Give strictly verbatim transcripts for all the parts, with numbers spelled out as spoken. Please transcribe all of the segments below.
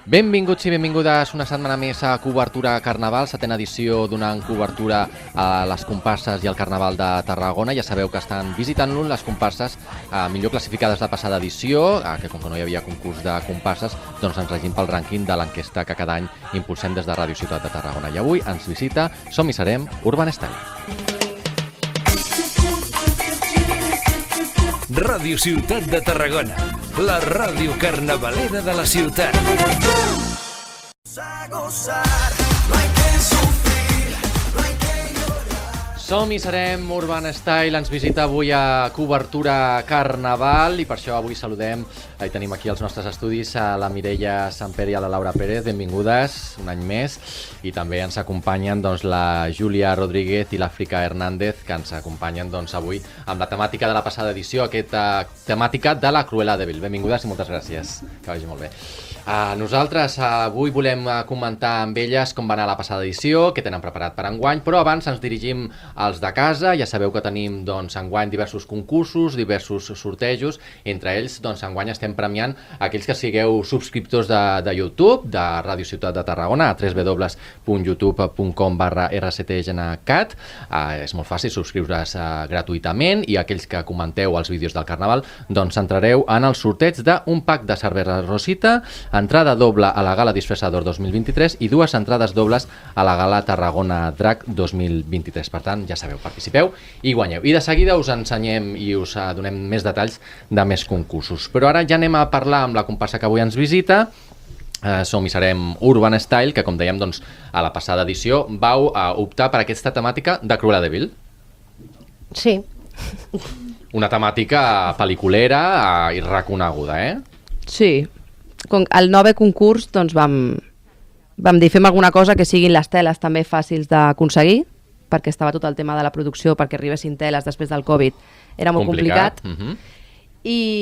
Benvinguts i benvingudes una setmana més a Cobertura Carnaval, setena edició donant cobertura a les comparses i al Carnaval de Tarragona. Ja sabeu que estan visitant-lo les comparses eh, millor classificades de passada edició, eh, que com que no hi havia concurs de comparses, doncs ens regim pel rànquing de l'enquesta que cada any impulsem des de Ràdio Ciutat de Tarragona. I avui ens visita, som i serem, Urban Style. Ràdio Ciutat de Tarragona, la ràdio carnavalera de la ciutat. Som i serem Urban Style, ens visita avui a Cobertura Carnaval i per això avui saludem, i tenim aquí als nostres estudis a la Mireia Samper i a la Laura Pérez, benvingudes un any més, i també ens acompanyen doncs, la Júlia Rodríguez i l'Àfrica Hernández, que ens acompanyen doncs, avui amb la temàtica de la passada edició, aquesta temàtica de la Cruella de Vil. Benvingudes i moltes gràcies, que vagi molt bé. Uh, nosaltres uh, avui volem uh, comentar amb elles com va anar la passada edició, què tenen preparat per enguany, però abans ens dirigim als de casa. Ja sabeu que tenim doncs, enguany diversos concursos, diversos sortejos, entre ells doncs, enguany estem premiant aquells que sigueu subscriptors de, de YouTube, de Ràdio Ciutat de Tarragona, a w w w punt youtube punt com barra r c t g n cat. Uh, és molt fàcil subscriure's uh, gratuïtament, i aquells que comenteu els vídeos del Carnaval doncs entrareu en el sorteig d'un pack de cervesa Rosita, entrada doble a la Gala Disfressador dos mil vint-i-tres i dues entrades dobles a la Gala Tarragona Drac dos mil vint-i-tres. Per tant, ja sabeu, participeu i guanyeu. I de seguida us ensenyem i us donem més detalls de més concursos. Però ara ja anem a parlar amb la comparsa que avui ens visita. Uh, som i serem Urban Style, que com dèiem doncs, a la passada edició vau uh, optar per aquesta temàtica de Cruella de Vil. Sí. Una temàtica pel·liculera uh, i reconeguda, eh? Sí. Al nove concurs doncs, vam, vam dir fem alguna cosa que siguin les teles també fàcils d'aconseguir, perquè estava tot el tema de la producció, perquè arribessin teles després del Covid, era molt complicat. complicat. Uh-huh.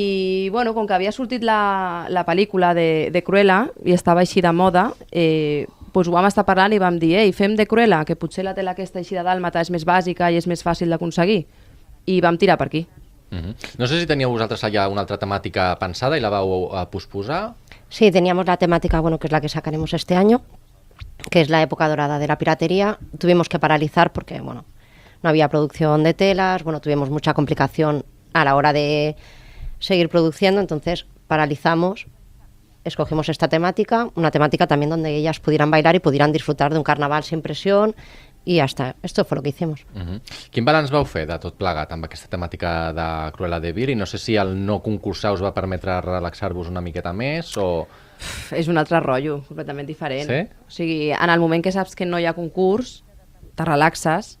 I bueno, com que havia sortit la, la pel·lícula de, de Cruella i estava així de moda, eh, doncs ho vam estar parlant i vam dir ei, fem de Cruella, que potser la tela aquesta així de dàlmata és més bàsica i és més fàcil d'aconseguir, i vam tirar per aquí. Uh-huh. No sé si teníeu vosaltres allà una altra temàtica pensada i la vau a posposar. Sí, teníamos la temática, bueno, que es la que sacaremos este año, que es la época dorada de la piratería. Tuvimos que paralizar porque, bueno, no había producción de telas, bueno, tuvimos mucha complicación a la hora de seguir produciendo, entonces paralizamos, escogimos esta temática, una temática también donde ellas pudieran bailar y pudieran disfrutar de un carnaval sin presión, i ja està. Esto fue lo que hicimos. Uh-huh. Quin balanç vau fer de tot plegat amb aquesta temàtica de Cruella de Vil? I no sé si el no concursar us va permetre relaxar-vos una miqueta més o... És un altre rotllo, completament diferent. Sí? O sigui, en el moment que saps que no hi ha concurs, te relaxes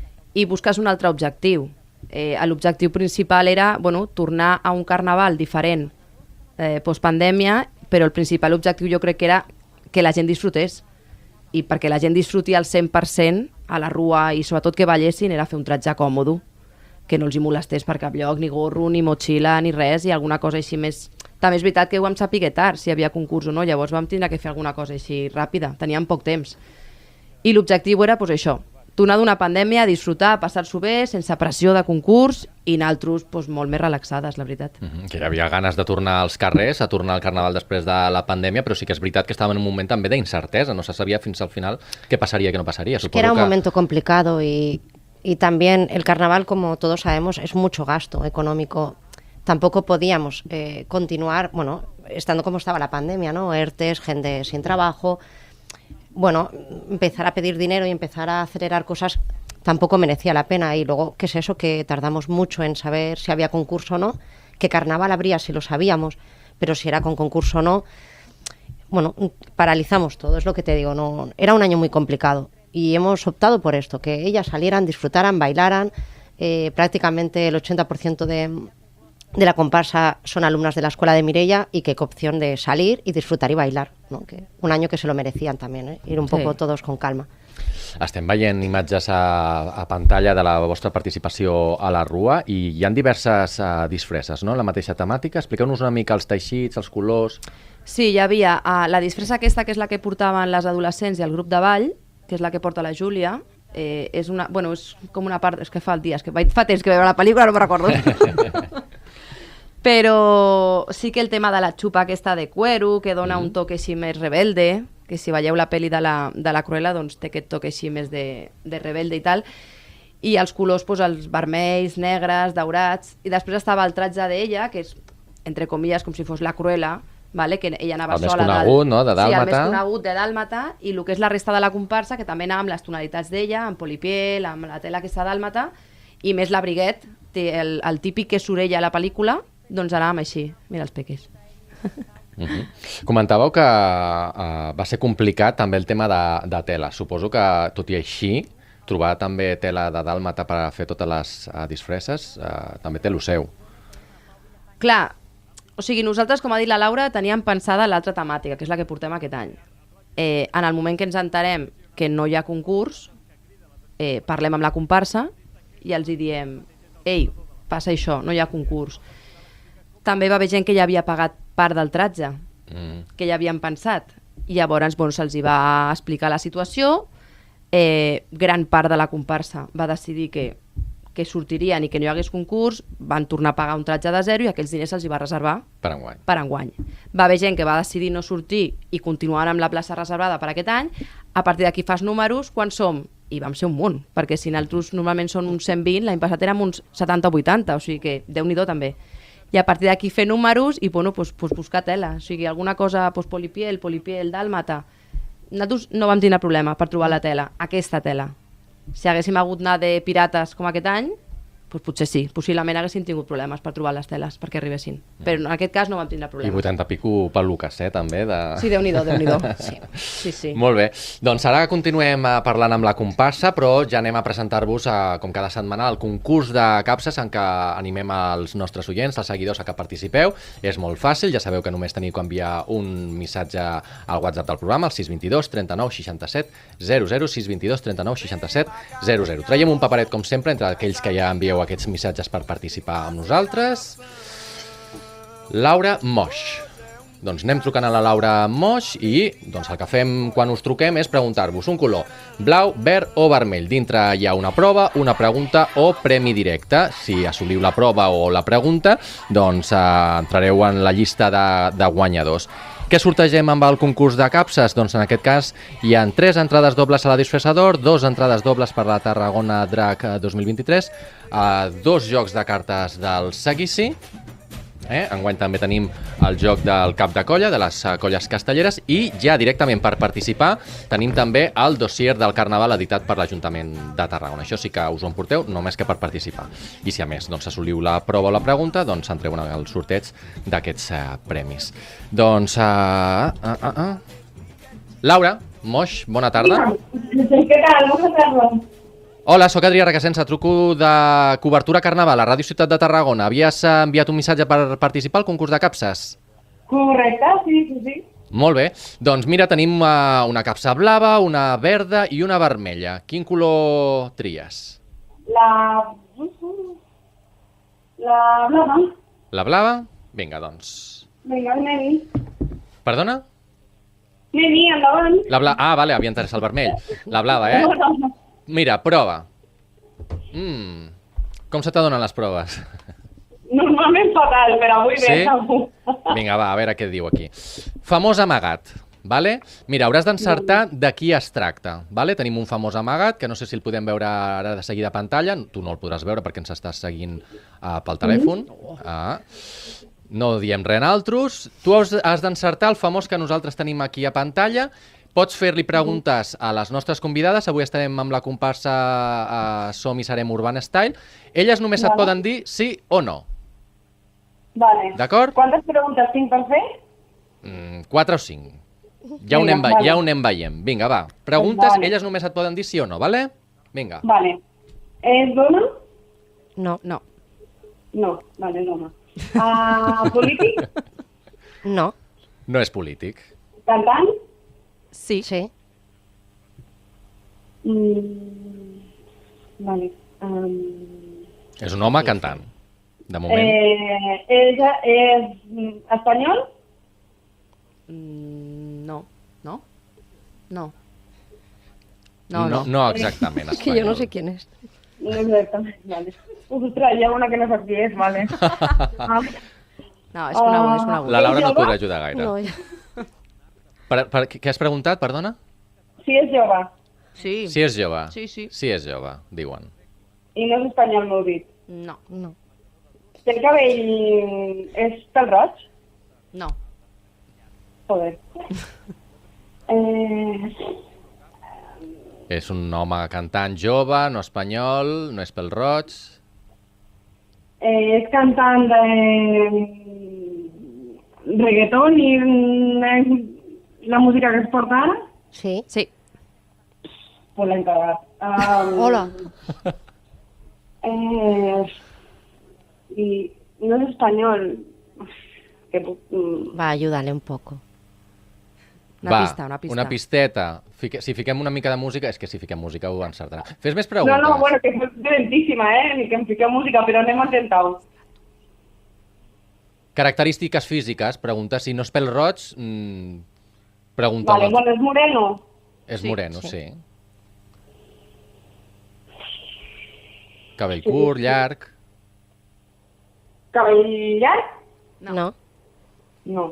i busques un altre objectiu. Eh, L'objectiu principal era bueno, tornar a un carnaval diferent eh, postpandèmia, però el principal objectiu jo crec que era que la gent disfrutés. I perquè la gent disfruti al cent per cent a la rua i sobretot que ballessin era fer un tratge còmode, que no els hi molestés per cap lloc, ni gorro, ni motxilla, ni res, i alguna cosa així més... També és veritat que ho vam saber tard, si hi havia concurs o no, llavors vam tindre que fer alguna cosa així ràpida, teníem poc temps. I l'objectiu era pues, això, tornar d'una pandèmia, disfrutar, passar-s'ho bé, sense pressió de concurs, i nosaltres pues, molt més relaxades, la veritat. Uh-huh. Que hi havia ganes de tornar als carrers, a tornar al Carnaval després de la pandèmia, però sí que és veritat que estàvem en un moment també d'incertesa, no se sabia fins al final què passaria i què no passaria. Es que era un que... momento complicado y, y también el Carnaval, como todos sabemos, es mucho gasto económico. Tampoco podíamos eh, continuar, bueno, estando como estaba la pandemia, ¿no? ERTES, gente sin trabajo... Bueno, empezar a pedir dinero y empezar a acelerar cosas tampoco merecía la pena. Y luego, ¿qué es eso? Que tardamos mucho en saber si había concurso o no, que carnaval habría si lo sabíamos, pero si era con concurso o no, bueno, paralizamos todo, es lo que te digo, no, era un año muy complicado y hemos optado por esto, que ellas salieran, disfrutaran, bailaran, eh, prácticamente el ochenta por ciento de... de la comparsa son alumnas de la escuela de Mireia y que opción de salir y disfrutar y bailar, ¿no? Que un año que se lo merecían también, ¿eh? Ir un sí. poco todos con calma. Estem veient imatges a, a pantalla de la vostra participació a la Rua i hi ha diverses uh, disfresses, no? La mateixa temàtica. Expliqueu-nos una mica els teixits, els colors... Sí, hi havia uh, la disfressa aquesta, que és la que portaven les adolescents i el grup de ball, que és la que porta la Júlia. Eh, és una, bueno, és com una part... És que fa el dia, és que fa temps que veure la pel·lícula, no me'n recordo. Però sí que el tema de la xupa aquesta de cuero, que dona mm. un toque així més rebelde, que si veieu la pel·li de la, de la Cruella, doncs té aquest toque així més de, de rebelde i tal. I els colors, doncs, els vermells, negres, daurats. I després estava el tratge d'ella, que és, entre comilles, com si fos la Cruella, vale? Que ella anava el sola. El més conegut, no?, de Dàlmata. Sí, el més conegut de Dàlmata, i el que és la resta de la comparsa, que també anava amb les tonalitats d'ella, amb polipiel, amb la tela aquesta Dàlmata, i més l'abriguet, el, el típic que surt ella a la pel·lícula, doncs anàvem així. Mira els peques. Uh -huh. Comentàveu que uh, va ser complicat també el tema de, de tela. Suposo que, tot i així, trobar també tela de Dàlmata per fer totes les uh, disfresses uh, també té el seu. Clar, o sigui, nosaltres, com ha dit la Laura, teníem pensada l'altra temàtica, que és la que portem aquest any. Eh, en el moment que ens enterem que no hi ha concurs, eh, parlem amb la comparsa i els hi diem: ei, passa això, no hi ha concurs. També va haver gent que ja havia pagat part del tratge, mm. que ja havien pensat. I llavors, bueno, se'ls hi va explicar la situació. Eh, gran part de la comparsa va decidir que, que sortirien i que no hi hagués concurs, van tornar a pagar un tratge de zero i aquells diners se'ls hi va reservar per enguany. per enguany. Va haver gent que va decidir no sortir i continuar amb la plaça reservada per aquest any. A partir d'aquí fas números, quan som? I vam ser un munt, perquè si nosaltres normalment són uns cent vint, l'any passat érem uns setanta o vuitanta, o sigui que Déu-n'hi-do també. I a partir d'aquí fer números i bueno, pues, pues buscar tela. O sigui, alguna cosa, pues, polipiel, polipiel, dàlmata. Nosaltres no vam tenir problema per trobar la tela, aquesta tela. Si haguéssim hagut anar de pirates com aquest any, doncs potser sí, possiblement haguéssim tingut problemes per trobar les teles perquè arribessin. Però en aquest cas no vam tindre problemes. I vuitanta pico peluques, eh, també. De... Sí, Déu-n'hi-do, Déu-n'hi-do. Sí. Sí, sí. Molt bé. Doncs ara continuem parlant amb la comparsa, però ja anem a presentar-vos, a, com cada setmana, el concurs de capses en què animem els nostres oients, els seguidors, a que participeu. És molt fàcil, ja sabeu que només teniu que enviar un missatge al WhatsApp del programa, el sis dos dos, trenta-nou, seixanta-set, zero zero, sis dos dos, trenta-nou, seixanta-set, zero zero. Traiem un paperet, com sempre, entre aquells que ja envieu aquests missatges per participar amb nosaltres. Laura Moix. Doncs anem trucant a la Laura Moix i doncs el que fem quan us truquem és preguntar-vos un color blau, verd o vermell. Dintre hi ha una prova, una pregunta o premi directe. Si assoliu la prova o la pregunta, doncs eh, entrareu en la llista de, de guanyadors. Què sortegem amb el concurs de capses? Doncs en aquest cas hi ha tres entrades dobles a la Disfressador, dos entrades dobles per la Tarragona Drac dos mil vint-i-tres, eh, dos jocs de cartes del Seguici, eh? Enguany també tenim el joc del cap de colla, de les colles castelleres, i ja directament per participar tenim també el dossier del Carnaval editat per l'Ajuntament de Tarragona. Això sí que us ho emporteu només que per participar. I si a més doncs, assoliu la prova o la pregunta, doncs entreu en el sorteig d'aquests eh, premis. Doncs... Uh, uh, uh, uh. Laura Moix, bona tarda. Què tal? Bona tarda. Hola, sóc Adrià Requesens, truco de Cobertura Carnaval a Ràdio Ciutat de Tarragona. Havies enviat un missatge per participar al concurs de capses? Correcte, sí, sí, sí. Molt bé. Doncs mira, tenim uh, una capsa blava, una verda i una vermella. Quin color tries? La... La blava. La blava? Vinga, doncs. Vinga, anem-hi. Perdona? Anem-hi, endavant. La bla... Ah, vale, havia entès el vermell. La blava, eh? Mira, prova. Mm. Com se t'adonen les proves? Normalment fatal, però avui sí? bé, segur. Vinga, va, a veure què et diu aquí. Famós amagat, vale? Mira, hauràs d'encertar de qui es tracta, vale? Tenim un famós amagat, que no sé si el podem veure ara de seguida a pantalla. Tu no el podràs veure perquè ens estàs seguint uh, pel telèfon. Ah. No diem res altres. Tu has, has d'encertar el famós que nosaltres tenim aquí a pantalla. Pots fer-li preguntes a les nostres convidades. Avui estarem amb la comparsa a Som i Serem Urban Style. Elles només vale. Et poden dir sí o no. Vale. D'acord? Quantes preguntes tinc per fer? Mm, quatre o cinc. Ja ho, anem, vale. ja ho anem veient. Vinga, va. Preguntes, vale. Elles només et poden dir sí o no, vale? Vinga. Vale. És dona? No, no. No, vale, dona. Uh, polític? No. No és polític. Cantant? Sí. Sí. Mm, vale. Um, És un home cantant, de moment. Eh, és, és espanyol? Mm, no. No? No. No, no, no exactament espanyol. És que jo no sé quién és. No exactament, vale. Ostres, hi ha una que no sap qui és, vale. Ah, No, és conegut, és conegut. La Laura no És et jove? podrà ajudar gaire. No, ja. Per, per, què has preguntat, perdona? Sí, és jove. Sí. Si és jove. Sí, sí. Si és jove, diuen. I no és espanyol, m'heu dit. No, No. Té el cabell... És pel roig? no. Joder. eh... És un home cantant jove, no espanyol, no és pel roig. Eh, és cantant de reggaeton i eh, la música que es porta ara, Sí. Sí. pues l'hem cagat. Um, Hola. Eh, I no és espanyol. Que, mm, Va, ayúdale un poco. Una Va, pista, una pista. una pisteta. Fique, si fiquem una mica de música... És que si fiquem música ho encertarà. Fes més no, preguntes. no, bueno, que és lentíssima, eh? Ni que em fiqueu música, però anem a intentar-ho. Característiques físiques. Pregunta si no és pel roig... Mmm, pregunta Vale, bueno, és moreno. És Sí, moreno, sí. sí. Cabell curt, llarg... Cabell llarg? No. No. No.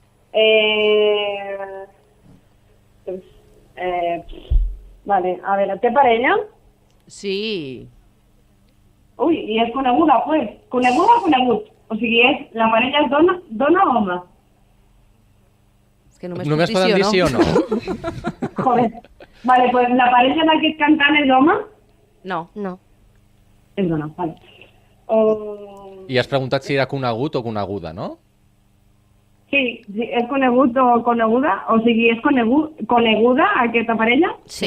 Eh... Pues, eh... Vale, a veure, té parella? Sí. Ui, i és coneguda, pues. Coneguda o conegut? O sigui, és, la parella és dona, dona o home? És que només, Només puc poden dir no? sí o no. Joder. Vale, pues la parella d'aquest cantant és home? No. No. És dona, vale. O... I has preguntat si era conegut o coneguda, no? Sí, sí, és conegut o coneguda? O sigui, és conegut, coneguda aquesta parella? Sí.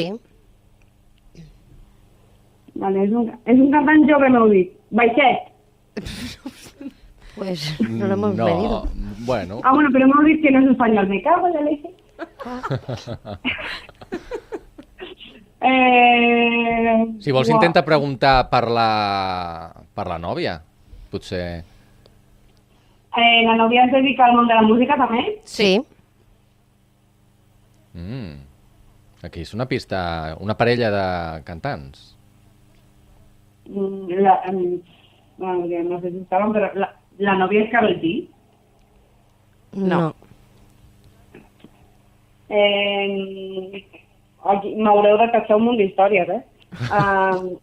Vale, és un, és un cantant jove, m'heu dit. Baixet. Pues no lo hemos no, medido. Bueno, Ah, bueno, però m'heu dit que no és espanyol. Me cago en la leche. eh... si vols uau. intenta preguntar per la, per la nòvia, potser... Eh, la novia es dedica al món de la música, també? Sí. Mm. Aquí és una pista, una parella de cantants. Mm, La, um, bueno, que no sé si estaven, però la, la novia és Karol G. No. Eh, aquí m'haureu de cachar un munt d'històries, eh? Um,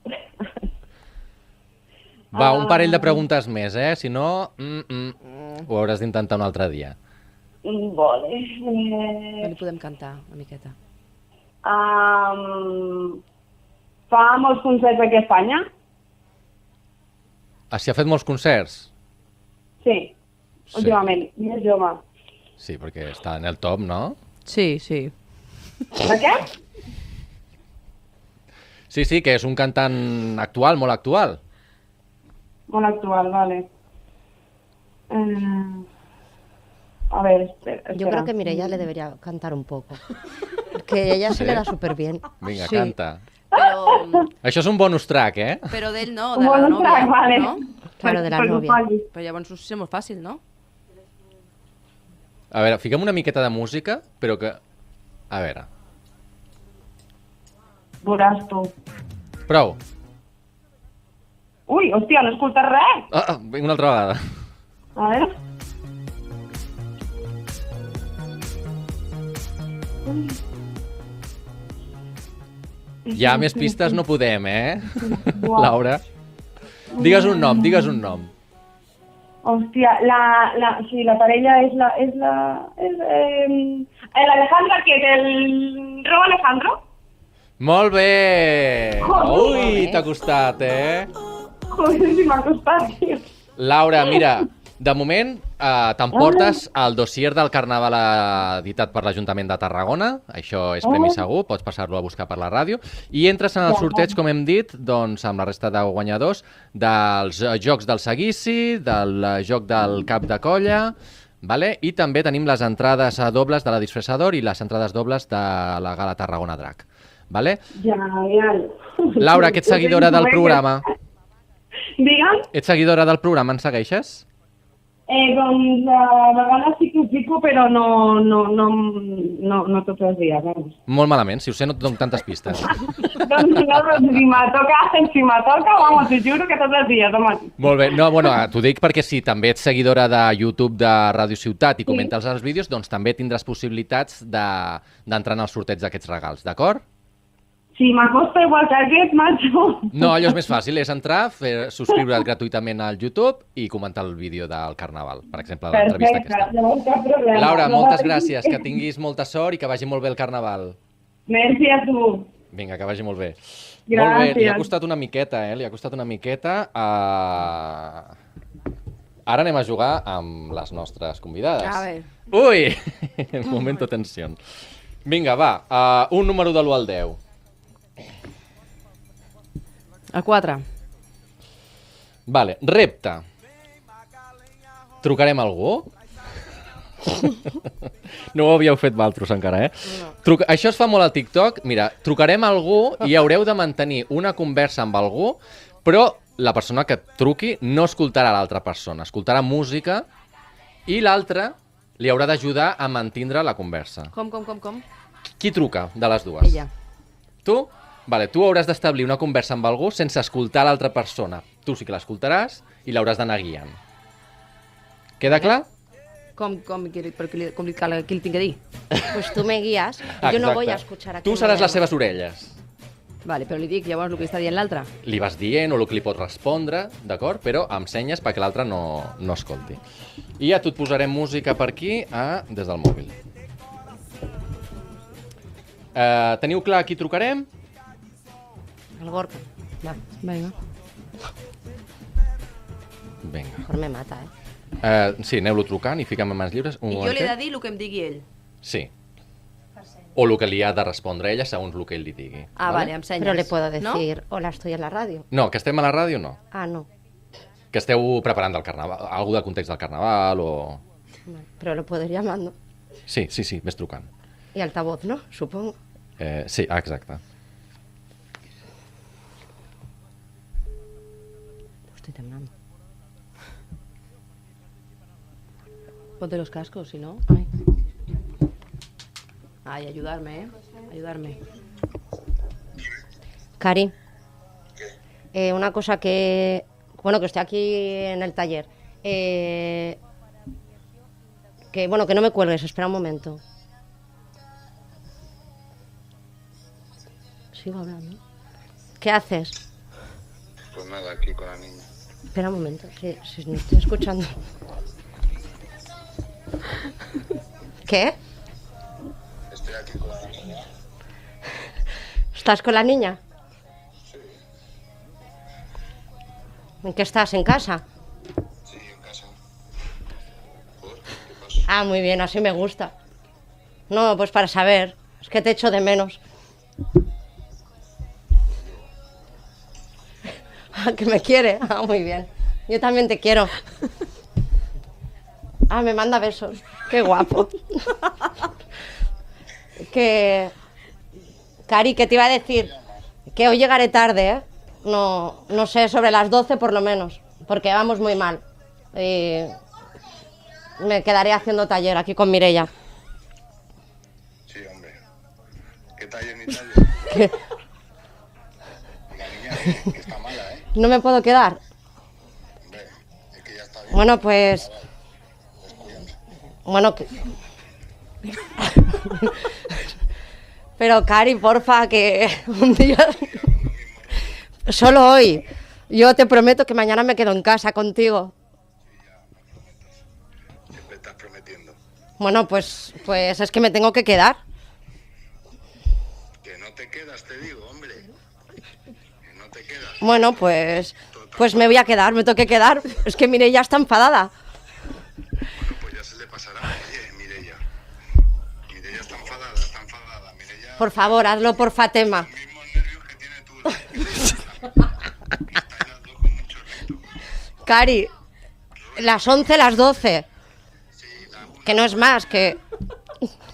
Va, un Ah. parell de preguntes més, eh? Si no, mm, mm, ho hauràs d'intentar un altre dia. vale. No Eh, li podem cantar una miqueta. um, fa molts concerts aquí a Espanya? Ah, si ha fet molts concerts? Sí, Sí. últimament. I és jove. Sí, perquè està en el top, no? Sí, sí. De què? Sí, sí, que és un cantant actual, molt actual. Molt actual, vale. Eh, a ver, espera, espera. Yo creo que Mireia le debería cantar un poco. Que a ella se le da súper bien. Vinga, Sí. canta. Però, Això és un bonus track, eh? però d'ell no, de Un la bonus nòvia. track, vale. No? Claro, de la Per- per novia. culpa-li. Però llavors us és molt fàcil, no? A veure, fiquem una miqueta de música, però que... A veure, Veuràs tu. prou. Ui, hòstia, no he escoltat res. Ah, ah, vinc una altra vegada. A veure. Ja més pistes no podem, eh? Uau. Laura. Digues un nom, digues un nom. Hòstia, la, la, sí, la parella és la... És la és, eh, l'Alejandra, que és el Robo Alejandro? Molt bé! Joder. Ui, t'ha costat, eh? Joder, si m'ha costat, tio. Laura, mira, de moment eh, t'emportes el dossier del Carnaval editat per l'Ajuntament de Tarragona, això és premi Oh. segur, pots passar-lo a buscar per la ràdio, i entres en el sorteig, com hem dit, doncs amb la resta de guanyadors dels eh, Jocs del Seguici, del eh, Joc del Cap de Colla, vale? I també tenim les entrades eh, dobles de la Disfressador i les entrades dobles de la Gala Tarragona Drac. Vale? Genial. Laura, que ets seguidora del programa. Digue'm? Ets seguidora del programa, ens segueixes? Eh, doncs a vegades sí que ho fico, però no, no, no, no, no tots els dies, vamos. Molt malament, si ho sé no et dono tantes pistes. Doncs no, però si me toca, si me toca, vamos, te juro que tots els dies, home. Molt bé, no, bueno, t'ho dic perquè si també ets seguidora de YouTube de Ràdio Ciutat i comentes els vídeos, doncs també tindràs possibilitats de- d'entrar en el sorteig d'aquests regals, d'acord? Si m'acosta igual que aquest, macho. No, allò és més fàcil, és entrar, fer, subscriure't gratuïtament al YouTube i comentar el vídeo del Carnaval, per exemple, l'entrevista Perfecte, aquesta. llavors cap problema. Laura, No moltes pateixis. gràcies, que tinguis molta sort i que vagi molt bé el Carnaval. Merci a tu. Vinga, que vagi molt bé. Molt bé, li ha Gràcies. costat una miqueta, eh? Li ha costat una miqueta. Uh... Ara anem a jugar amb les nostres convidades. A veure. Ui! Momento tensió. Vinga, va, uh, un número de l'u al deu. El quatre. Vale, repte. Trucarem a algú? No ho havíeu fet valtros encara, eh? No. Truc... Això es fa molt al TikTok. Mira, trucarem a algú i haureu de mantenir una conversa amb algú, però la persona que truqui no escoltarà l'altra persona, escoltarà música i l'altra li haurà d'ajudar a mantindre la conversa. Com, com, com, com? Qui truca de les dues? Ella. Tu? Vale, tu hauràs d'establir una conversa amb algú sense escoltar l'altra persona. Tu sí que l'escoltaràs i l'hauràs d'anar guiant. Queda clar? Com, com, però qui li, com li, cal, qui li tinc que dir? Pues tú me guías. Ah, Yo no exacte. voy a escuchar aquí. Tu seràs les seves orelles. Vale, però li dic llavors el que està dient l'altre. Li vas dient o el que li pot respondre, d'acord? Però amb senyes perquè l'altre no, no escolti. I ja tu et posarem música per aquí a, des del mòbil. Uh, teniu clar a qui trucarem? El Gorka. Va, Vinga. Vinga. mejor me mata, eh. Uh, sí, aneu-lo trucant i fiquem en mans lliures. Un I jo li he momentet. de dir el que em digui ell. Sí. O el que li ha de respondre ella segons el que ell li digui. Ah, vale, amb senyes. Pero le puedo ¿No? decir, hola, estoy en la radio. No, que estem a la ràdio, no. Ah, no. Que esteu preparant del carnaval, algú del context del carnaval o... Vale, pero lo puedo ir llamando. Sí, sí, sí, ves trucant. Y altavoz, ¿no? Supongo. Eh, sí, ah, exacte. Estoy temblando. Ponte los cascos, si no. Ay. Ay, ayudarme, ¿eh? Ayudarme. Cari, eh, una cosa que... Bueno, que estoy aquí en el taller. Eh, que, bueno, que no me cuelgues, espera un momento. Sigo hablando. ¿Qué haces? Pues nada, aquí con la niña. Espera un momento, si, si no estoy escuchando. ¿Qué? Estoy aquí con la niña. ¿Estás con la niña? ¿En qué estás? ¿En casa? Sí, en casa. ¿Por? ¿Qué pasa? Ah, muy bien, así me gusta. No, pues para saber. Es que te echo de menos. Ah, que me quiere. Ah, muy bien. Yo también te quiero. Ah, me manda besos. Qué guapo. Que... Cari, ¿qué te iba a decir? Que hoy llegaré tarde, ¿eh? No, no sé, sobre las doce por lo menos. Porque vamos muy mal. Y... Me quedaré haciendo taller aquí con Mireia. Sí, hombre. ¿Qué taller ni taller? ¿Qué? La niña eh, que está mala, ¿eh? ¿No me puedo quedar? Hombre, es que ya está bien. Bueno, pues... Descuídate. Bueno, que... Pero, Cari, porfa, que un día... Solo hoy. Yo te prometo que mañana me quedo en casa contigo. Siempre estás prometiendo. Bueno, pues, pues es que me tengo que quedar. Que no te quedas, te digo, hombre. Que no te quedas. Bueno, pues... Pues me voy a quedar, me tengo que quedar. Es que Mireia está enfadada. Bueno, pues ya se le pasará. Oye, Mireia. Mireia está enfadada, está enfadada. Mireia... Por favor, hazlo por Fatema. Los mismos nervios que tiene tú. Estáis las dos con mucho reto. Cari, las once, las doce. Sí, la una. Que no es más, que...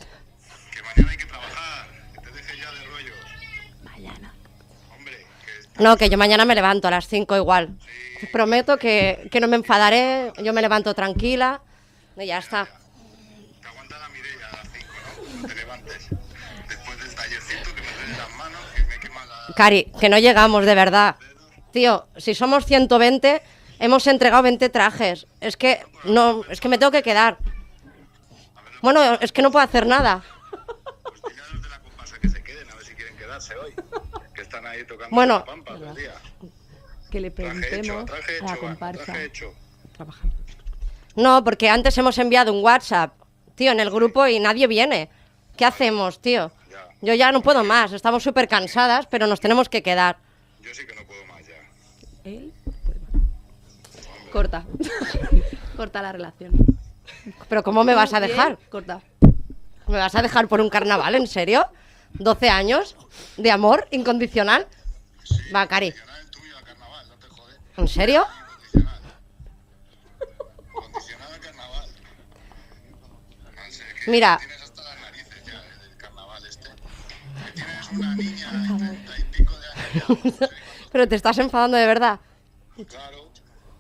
Que mañana hay que trabajar. Que te dejes ya de rollos. Mañana. Hombre, que No, que yo mañana me levanto a las cinco igual. Os prometo que, que no me enfadaré, yo me levanto tranquila y ya está. Te aguanta la Mireia a las cinco, ¿no? Te levantes. Después del tallercito que me duelen las manos, que me quema la... Cari, que no llegamos, de verdad. Tío, si somos ciento veinte, hemos entregado veinte trajes. Es que no, es que me tengo que quedar. Bueno, es que no puedo hacer nada. Pues dile a los de la comparsa que se queden, a ver si quieren quedarse hoy. Que están ahí tocando Bueno. la pampa todo el día. Que le Traje hecho, preguntemos traje a hecho, la va, comparsa. traje hecho. Trabajando. No, porque antes hemos enviado un WhatsApp, tío, en el grupo y nadie viene. ¿Qué hacemos, tío? Ya. Yo ya no puedo más, estamos súper cansadas, pero nos tenemos que quedar. Yo sí que no puedo más ya. Él puede más. Corta. Corta la relación. ¿Pero cómo me vas a dejar? Bien, corta. ¿Me vas a dejar por un carnaval, en serio? ¿doce años de amor incondicional? Va, Cari, Condicional el tuyo a carnaval, no te jodes. ¿en serio? Condicional. Condicional a carnaval. No sé, que Mira. tienes hasta las narices ya eh, del carnaval este. Que tienes una niña de treinta y pico de años ya. No sé Pero te estás enfadando de verdad. cuándo- Claro.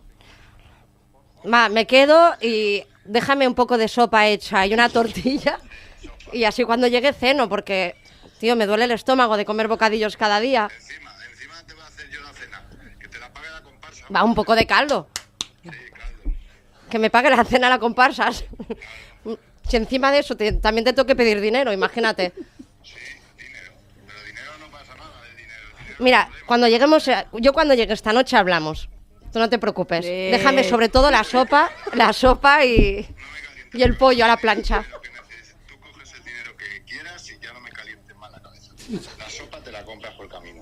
Va, me quedo y déjame un poco de sopa hecha y una tortilla. Y así cuando llegue ceno, porque, tío, me duele el estómago de comer bocadillos cada día. Encima, encima te voy a hacer yo la cena. Que te la pague la comparsa. Va, un poco de caldo. Sí, caldo. Que me pague la cena a la comparsas. Si encima de eso te- también te tengo que pedir dinero, imagínate. Sí, dinero. Pero dinero no pasa nada de dinero. Dinero Mira, cuando lleguemos, a- yo cuando llegue esta noche hablamos. Tú no te preocupes. Bien. Déjame sobre todo la sopa, la sopa y, y el pollo a la plancha. lo que necesites. Tú coges el dinero que quieras y ya no me calientes más la cabeza. La sopa te la compras por el camino.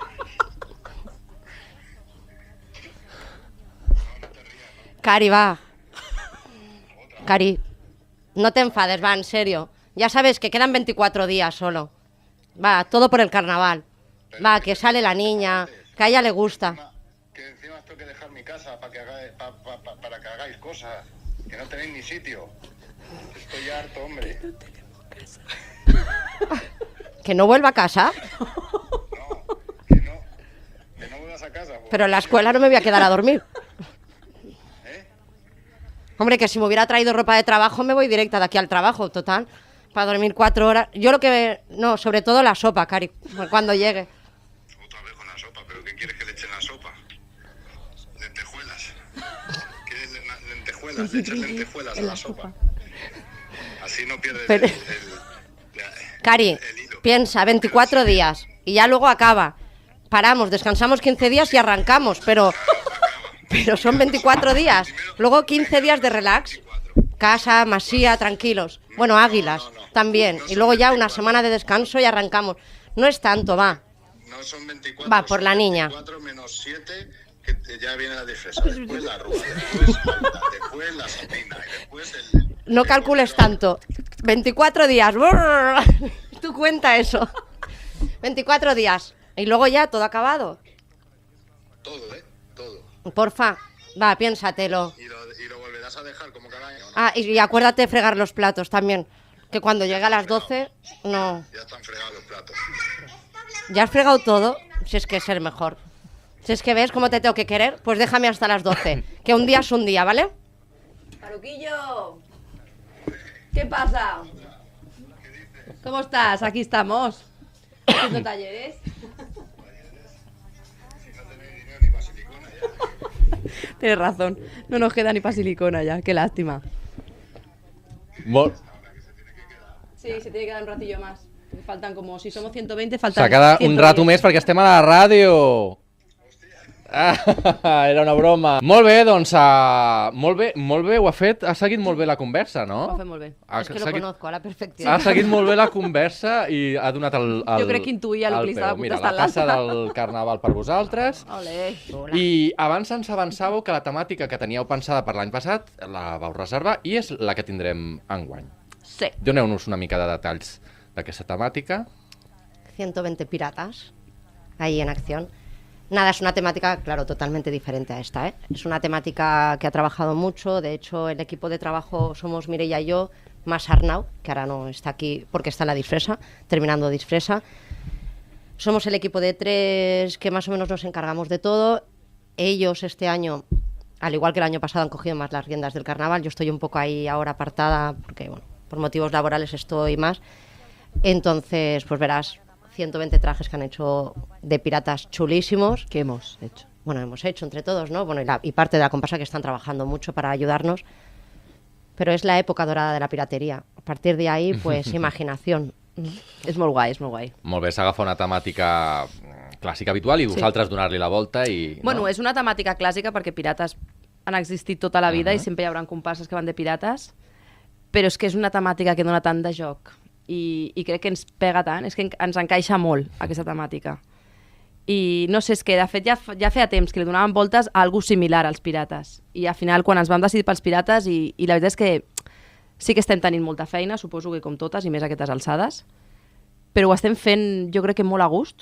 Cari, va. Cari, no te enfades, va, en serio. Ya sabes que quedan veinticuatro días solo. Va, todo por el carnaval. Va, que sale la niña, que a ella le gusta. Encima- Que encima os tengo que dejar mi casa para que hagáis, pa- pa- pa- para que hagáis cosas. Que no tenéis ni sitio. Estoy harto, hombre. Que no vuelva a casa. No, que no. Que no vuelvas a casa. pues. Pero en la escuela no me voy a quedar a dormir. ¿Eh? Hombre, que si me hubiera traído ropa de trabajo me voy directa de aquí al trabajo, total. Para dormir cuatro horas. Yo lo que... No, sobre todo la sopa, Cari, cuando llegue. Otra vez con la sopa. ¿Pero qué quieres que le eche en la sopa? Lentejuelas. ¿Quieres le- na- lentejuelas? Le echas lentejuelas a la sopa. Así no pierdes Pero- el, el- la- Cari, el hilo. piensa, veinticuatro días. Y ya luego acaba. Paramos, descansamos quince días y arrancamos, pero... Pero son veinticuatro días. Luego quince días de relax. Casa, masía, tranquilos. Bueno, águilas No, no, no. también. No Y son luego ya una veinticuatro. semana de descanso y arrancamos. No es tanto, va. No son veinticuatro. Va, por son la niña. veinticuatro menos siete, que te- ya viene la disfresa. Después la ruda, después Malta, después la sardina y después el... No calcules tanto. veinticuatro días. Brrr. Tú cuenta eso. veinticuatro días. Y luego ya todo acabado. Todo, ¿eh? Todo. Porfa, va, piénsatelo. Y lo, y lo volverás a dejar como cada año, ¿no? Ah, y, y acuérdate de fregar los platos también. Que cuando llegue a las doce, no. Ya están fregados los platos. ¿Ya has fregado todo? Si es que es el mejor. Si es que ves cómo te tengo que querer, pues déjame hasta las doce. Que un día es un día, ¿vale? Maruquillo, ¿qué pasa? ¿Cómo estás? Aquí estamos. Haciendo talleres. Tienes razón. No nos queda ni para silicona ya. Qué lástima. Molt... Sí, se tiene que dar un ratillo más. Faltan como, si somos ciento veinte, faltan S'ha quedat un ciento diez. rato més perquè estem a la ràdio. Ah, era una broma. Molt bé, doncs, uh, molt bé, molt bé, ho ha fet, ha seguit molt bé la conversa, no? Ho ha fet molt bé. Ha, Es que lo seguit, conozco a la perfección. ha seguit molt bé la conversa i ha donat el, el Jo crec que intuïa el el que li estava peu. Mira, la contestant tassa l'altre. del carnaval per vosaltres. Olé. I abans ens avançàveu que la temàtica que teníeu pensada per l'any passat la vau reservar i és la que tindrem enguany. Sí. Doneu-nos una mica de detalls d'aquesta temàtica. ciento veinte piratas ahí en acción. Nada, es una temática, claro, totalmente diferente a esta, ¿eh? Es una temática que ha trabajado mucho. De hecho, el equipo de trabajo somos Mireia y yo, más Arnau, que ahora no está aquí porque está en la disfresa, terminando disfresa. somos el equipo de tres que más o menos nos encargamos de todo. Ellos este año, al igual que el año pasado, han cogido más las riendas del carnaval. Yo estoy un poco ahí ahora apartada porque, bueno, por motivos laborales estoy más. Entonces, pues verás, ciento veinte trajes que han hecho de piratas chulísimos. ¿Qué hemos hecho? Bueno, hemos hecho entre todos, ¿no? Bueno, y, la, y parte de la comparsa que están trabajando mucho para ayudarnos. Pero es la època dorada de la pirateria. A partir de ahí, pues, imaginación. És molt guai, és molt guai. Molt bé, s'agafa una temàtica clàssica habitual i vosaltres sí. donar-li la volta i... Bueno, no? és una temàtica clàssica perquè pirates han existit tota la vida uh -huh. i sempre hi haurà comparses que van de pirates, però és que és una temàtica que dona tant de joc i, i crec que ens pega tant, és que ens encaixa molt aquesta temàtica. I no sé, és que de fet ja, ja feia temps que li donaven voltes a algú similar als pirates i al final quan ens vam decidir pels pirates i, i la veritat és que sí que estem tenint molta feina, suposo que com totes i més a aquestes alçades, però ho estem fent jo crec que molt a gust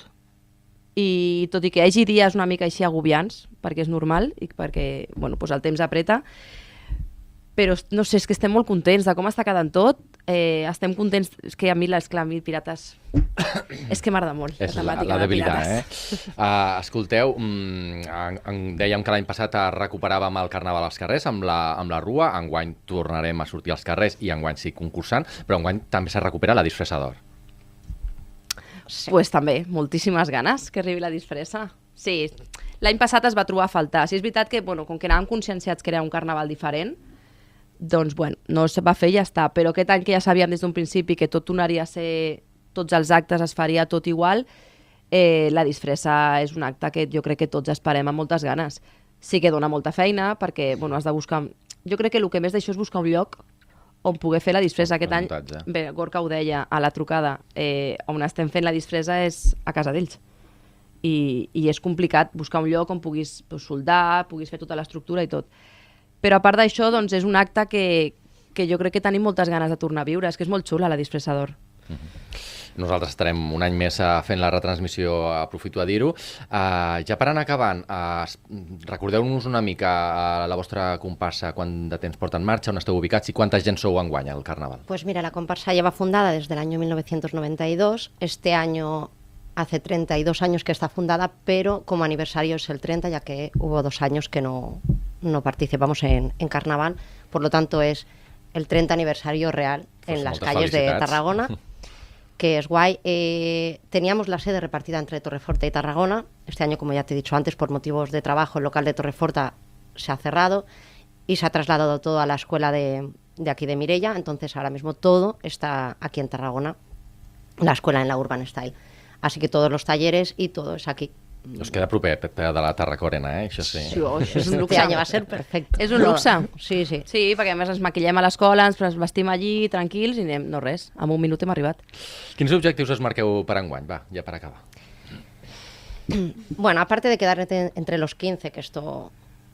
i tot i que hi hagi dies una mica així agobiants, perquè és normal i perquè bueno, doncs el temps apreta, però no sé, és que estem molt contents de com està quedant tot, eh, estem contents, és que a mi, és clar, a mi Pirates és que m'agrada molt és la la, temàtica la de debilitat, Pirates. Eh? Uh, escolteu, mm, en, en, dèiem que l'any passat recuperàvem el Carnaval als carrers amb la, amb la Rua, enguany tornarem a sortir als carrers i enguany sí concursant, però enguany també se recupera la disfressa d'or. Sí. Pues també, moltíssimes ganes que arribi la disfressa. Sí, l'any passat es va trobar a faltar. Sí, és veritat que, bueno, com que anàvem conscienciats que era un carnaval diferent, doncs, bueno, no es va fer i ja està. Però aquest any que ja sabíem des d'un principi que tot tornaria a ser... tots els actes es faria tot igual, eh, la disfressa és un acte que jo crec que tots esperem amb moltes ganes. Sí que dona molta feina perquè, bueno, has de buscar... Jo crec que el que més d'això és buscar un lloc on poder fer la disfressa. Aquest any, bé, Gorka ho deia a la trucada, eh, on estem fent la disfressa és a casa d'ells. I, i és complicat buscar un lloc on puguis pues, soldar, puguis fer tota l'estructura i tot. Però a part d'això, doncs, és un acte que, que jo crec que tenim moltes ganes de tornar a viure. És que és molt xula la disfressa d'or. Mm-hmm. Nosaltres estarem un any més fent la retransmissió, aprofito a dir-ho. Uh, ja per anar acabant, uh, recordeu-nos una mica uh, la vostra comparsa, quant de temps porta en marxa, on esteu ubicats i quanta gent sou enguany al Carnaval. Pues mira, la comparsa lleva fundada desde el año mil novecientos noventa y dos. Este año hace treinta y dos años que está fundada, pero como aniversario es el treinta, ya que hubo dos años que no, no participamos en, en Carnaval. Por lo tanto, es el treinta aniversario real pues en las calles de Tarragona. Que es guay. Eh, teníamos la sede repartida entre Torreforta y Tarragona. Este año, como ya te he dicho antes, por motivos de trabajo, el local de Torreforta se ha cerrado y se ha trasladado todo a la escuela de, de aquí de Mirella. Entonces, ahora mismo todo está aquí en Tarragona, la escuela en la Urban Style. Así que todos los talleres y todo es aquí. Us queda proper de la Tarragona, eh? Això sí. Sí, oh, això és un luxe. Este año va a ser perfecte. És un luxe. Sí, sí. Sí, perquè a més ens maquillem a l'escola, ens vestim allí, tranquils, i anem, no res, en un minut hem arribat. Quins objectius es marqueu per enguany? Va, ja per acabar. Bueno, aparte de quedar entre los quince, que esto...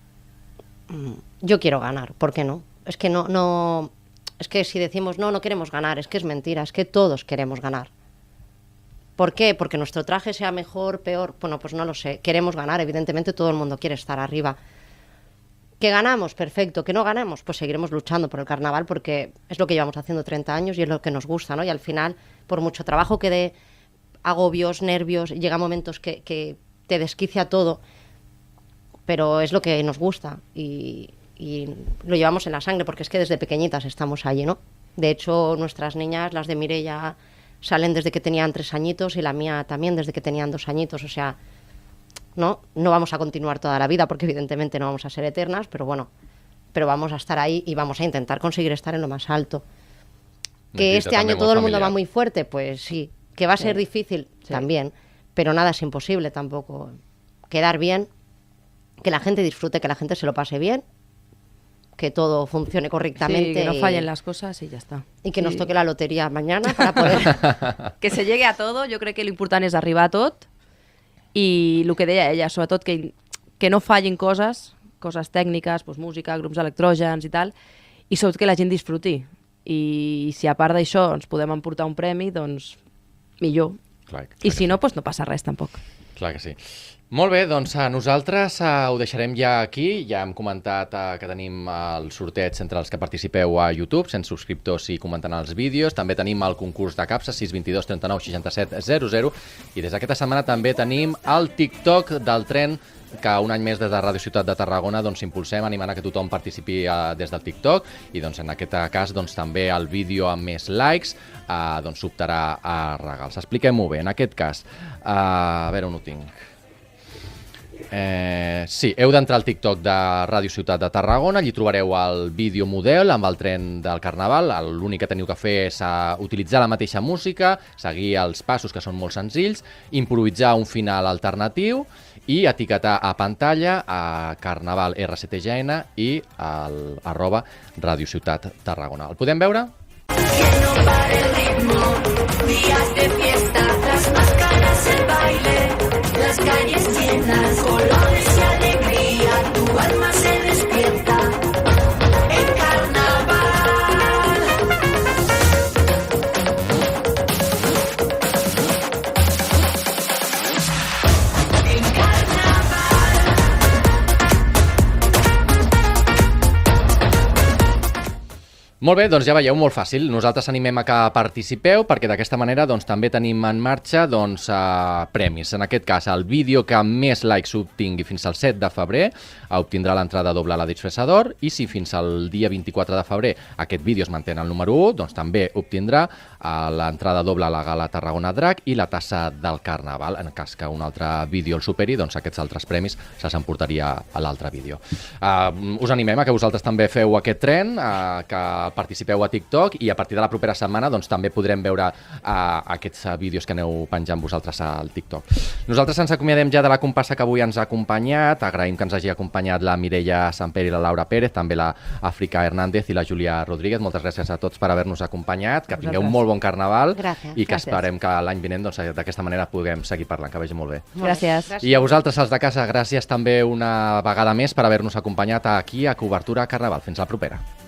Yo quiero ganar, ¿por qué no? Es que no, no... Es que si decimos no, no queremos ganar, es que es mentira, es que todos queremos ganar. ¿Por qué? Porque nuestro traje sea mejor, peor, bueno, pues no lo sé. Queremos ganar, evidentemente todo el mundo quiere estar arriba. ¿Que ganamos? Perfecto. ¿Que no ganamos? Pues seguiremos luchando por el carnaval porque es lo que llevamos haciendo treinta años y es lo que nos gusta, ¿no? Y al final, por mucho trabajo que dé, agobios, nervios, llega momentos que, que te desquicia todo, pero es lo que nos gusta y, y lo llevamos en la sangre porque es que desde pequeñitas estamos allí, ¿no? De hecho, nuestras niñas, las de Mirella, salen desde que tenían tres añitos y la mía también desde que tenían dos añitos, o sea, no, no vamos a continuar toda la vida porque evidentemente no vamos a ser eternas, pero bueno, pero vamos a estar ahí y vamos a intentar conseguir estar en lo más alto. Que este año todo el mundo va muy fuerte, pues sí. Que va a ser difícil también, pero nada es imposible tampoco. Quedar bien, que la gente disfrute, que la gente se lo pase bien, que todo funcione correctamente. Sí, que no y, fallen las cosas y ya está. Y que sí. nos toque la lotería mañana para poder... Que se llegue a todo, jo crec que l'important és arribar a tot i el que deia ella, sobretot que, que no fallin coses, coses tècniques, doncs música, grups electrògens i tal, i sobretot que la gent disfruti. I si a part d'això ens podem emportar un premi, doncs millor. Clar, clar, I si no, doncs no passa res tampoc. Clar Clar que sí. Molt bé, doncs a nosaltres uh, ho deixarem ja aquí. Ja hem comentat uh, que tenim el sorteig entre els que participeu a YouTube, cent subscriptors i comentant els vídeos. També tenim el concurs de capsa, sis dos dos, trenta-nou, seixanta-set, zero zero. I des d'aquesta setmana també tenim el TikTok del tren, que un any més des de Ràdio Ciutat de Tarragona doncs, impulsem, animant a que tothom participi uh, des del TikTok, i doncs, en aquest cas doncs, també el vídeo amb més likes uh, doncs, s'optarà a regals. Expliquem-ho bé, en aquest cas, uh, a veure on ho tinc. Eh, sí, heu d'entrar al TikTok de Ràdio Ciutat de Tarragona, allí trobareu el vídeo model amb el tren del Carnaval. L'únic que teniu que fer és uh, utilitzar la mateixa música, seguir els passos que són molt senzills, improvisar un final alternatiu i etiquetar a pantalla a Carnaval R C T G N i el arroba Ràdio Ciutat Tarragona. El podem veure? Que no pare el ritmo, días de fiesta, las máscaras, el baile, las calles llenas, colores y alegría, tu alma se despierta en carnaval. En carnaval. Molt bé, doncs ja veieu, molt fàcil. Nosaltres animem a que participeu perquè d'aquesta manera doncs, també tenim en marxa doncs, uh, premis. En aquest cas, el vídeo que més likes obtingui fins al set de febrer obtindrà l'entrada doble a la Disfressador, i si fins al dia vint-i-quatre de febrer aquest vídeo es manté el número u, doncs també obtindrà uh, l'entrada doble a la Gala Tarragona Drac i la tassa del Carnaval. En cas que un altre vídeo el superi, doncs aquests altres premis se s'emportaria a l'altre vídeo. Uh, us animem a que vosaltres també feu aquest tren, uh, que participeu a TikTok, i a partir de la propera setmana doncs, també podrem veure uh, aquests uh, vídeos que aneu penjant vosaltres al TikTok. Nosaltres ens acomiadem ja de la compassa que avui ens ha acompanyat. Agraïm que ens hagi acompanyat la Mireia Samper i la Laura Pérez, també la Àfrica Hernández i la Júlia Rodríguez. Moltes gràcies a tots per haver-nos acompanyat, que tingueu un molt bon Carnaval. Gràcies. I que Gràcies. esperem que l'any vinent doncs, d'aquesta manera puguem seguir parlant, que vagi molt bé. Gràcies. I a vosaltres, els de casa, gràcies també una vegada més per haver-nos acompanyat aquí a Cobertura Carnaval. Fins la propera.